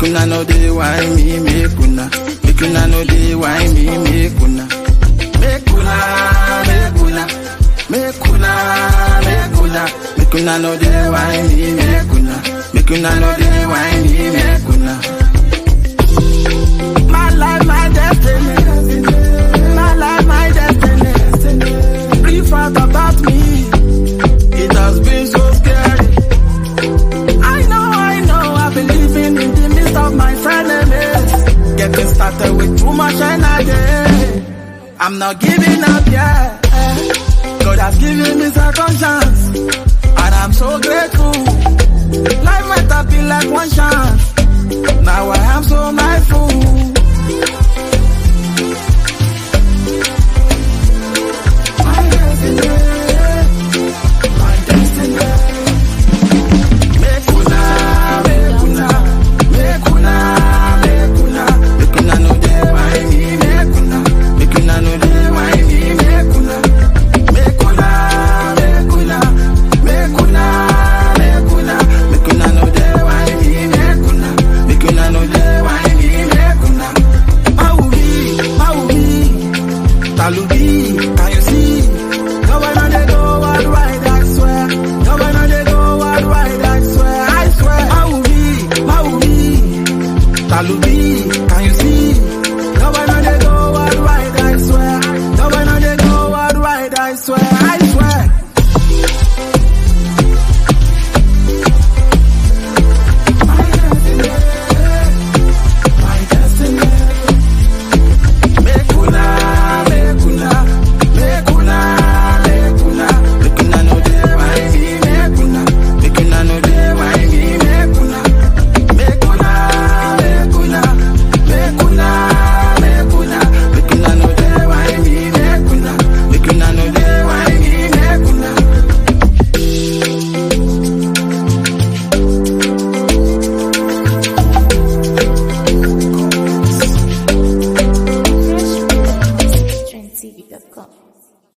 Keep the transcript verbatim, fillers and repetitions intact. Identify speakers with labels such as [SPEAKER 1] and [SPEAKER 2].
[SPEAKER 1] Make una know the why me, make una. Make una know the why me, make una. Make una, make una. Make una, make una. Make una know the why me, make una. Make una know the why me, make una. My life, my destiny. My life, my destiny. Brief out about me. It has been so scary. I know, I know, I've been living in the midst of my frenemies. Getting started with too much energy. I'm not giving up yet. God has given me second chance, and I'm so grateful. Life might have been like one chance,